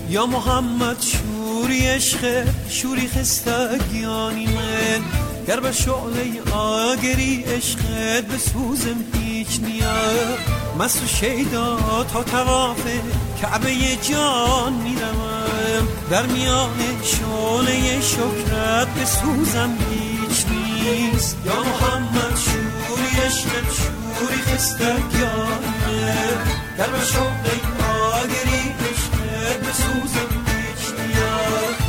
یا محمد شوری عشق شوری خستگیانی من گر به شعله آگری عشقت بسوزم هیچ نیا مست و شیدا تا طواف کعبه جان میروم در میان شعله شکرت بسوزم هیچ نیست یا محمد شوری عشقت شوری خستگیانی من گر به شعله آگری عشقت بسوزم هیچ نیا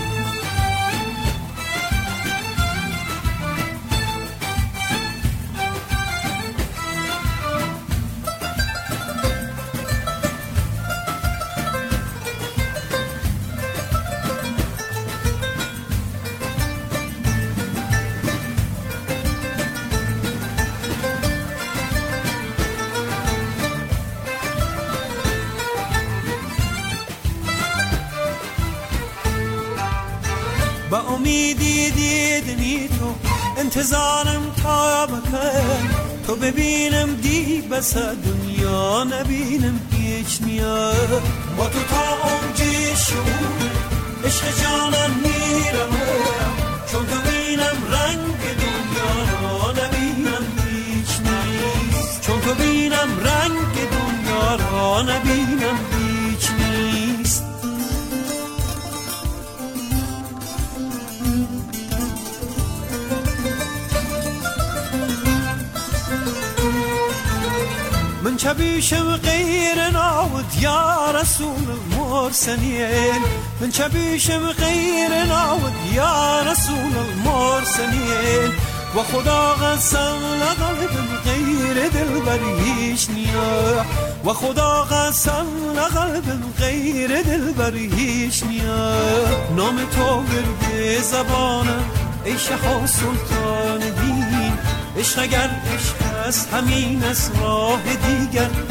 با امیدی دیدنی تو انتظارم تا بکن تو ببینم دی بس دنیا نبینم هیچ نیا با تو تا اونجی شعور عشق جانم میرم چون تو بینم رنگ دنیا را نبینم هیچ نیست چون تو بینم رنگ دنیا را نبینم هیچ نیست من چبیشم غیر ناود یا رسول المرسلین من چبیشم غیر ناود یا رسول المرسلین و خدا قسم لقلبم غیر دلبر هیچ نیا و خدا قسم لقلبم غیر دلبر هیچ نیا نام تو ورد زبانم ای شاه سلطان دین عشق اگر عشق است همین است راه دیگر